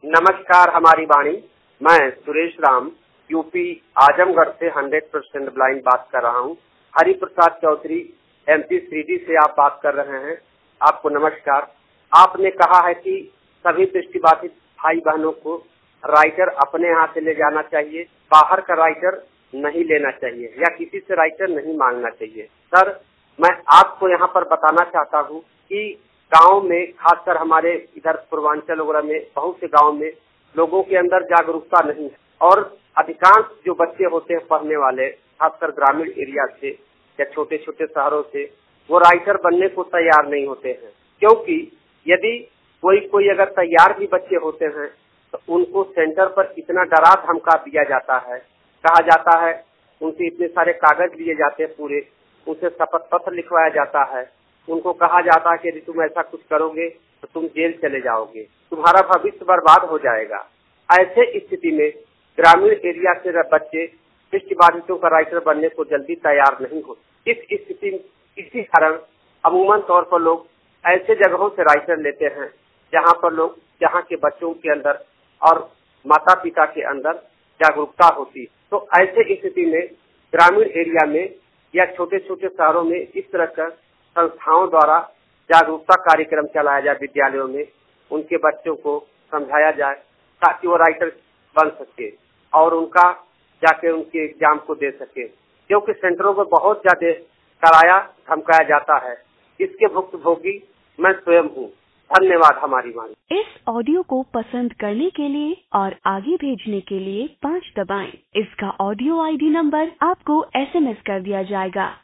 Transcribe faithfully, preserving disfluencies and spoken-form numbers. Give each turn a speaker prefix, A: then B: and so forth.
A: नमस्कार हमारी वाणी। मैं सुरेश राम यूपी आजमगढ़ से हंड्रेड परसेंट ब्लाइंड बात कर रहा हूँ। हरि प्रसाद चौधरी एमपी सीडी से आप बात कर रहे हैं। आपको नमस्कार। आपने कहा है कि सभी दृष्टिबाधित भाई बहनों को राइटर अपने यहाँ से ले जाना चाहिए, बाहर का राइटर नहीं लेना चाहिए या किसी से राइटर नहीं मांगना चाहिए। सर, मैं आपको यहाँ पर बताना चाहता हूँ कि गांव में, खासकर हमारे इधर पूर्वांचल वगैरह में, बहुत से गांव में लोगों के अंदर जागरूकता नहीं है और अधिकांश जो बच्चे होते हैं पढ़ने वाले, खासकर ग्रामीण एरिया से या छोटे छोटे शहरों से, वो राइटर बनने को तैयार नहीं होते हैं। क्योंकि यदि कोई कोई अगर तैयार भी बच्चे होते हैं तो उनको सेंटर पर इतना डरा धमका दिया जाता है, कहा जाता है, उनसे इतने सारे कागज लिए जाते हैं पूरे, उनसे शपथ पत्र लिखवाया जाता है, उनको कहा जाता है कि यदि तुम ऐसा कुछ करोगे तो तुम जेल चले जाओगे, तुम्हारा भविष्य बर्बाद हो जाएगा। ऐसे स्थिति में ग्रामीण एरिया से बच्चे दृष्टिबाधितों का राइटर बनने को जल्दी तैयार नहीं होते। इस स्थिति इसी कारण अमूमन तौर पर लोग ऐसे जगहों से राइटर लेते हैं जहाँ पर लोग जहाँ के बच्चों के अंदर और माता पिता के अंदर जागरूकता होती है। तो ऐसे स्थिति में ग्रामीण एरिया में या छोटे छोटे शहरों में इस तरह का संस्थाओं द्वारा जागरूकता कार्यक्रम चलाया जाए, विद्यालयों में उनके बच्चों को समझाया जाए ताकि वो राइटर बन सके और उनका जाके उनके एग्जाम को दे सके। क्योंकि सेंटरों में बहुत ज्यादा कराया धमकाया जाता है, इसके भुक्तभोगी मैं स्वयं हूँ। धन्यवाद हमारी वाणी।
B: इस ऑडियो को पसंद करने के लिए और आगे भेजने के लिए पाँच दबाएं। इसका ऑडियो आईडी नंबर आपको एसएमएस कर दिया जाएगा।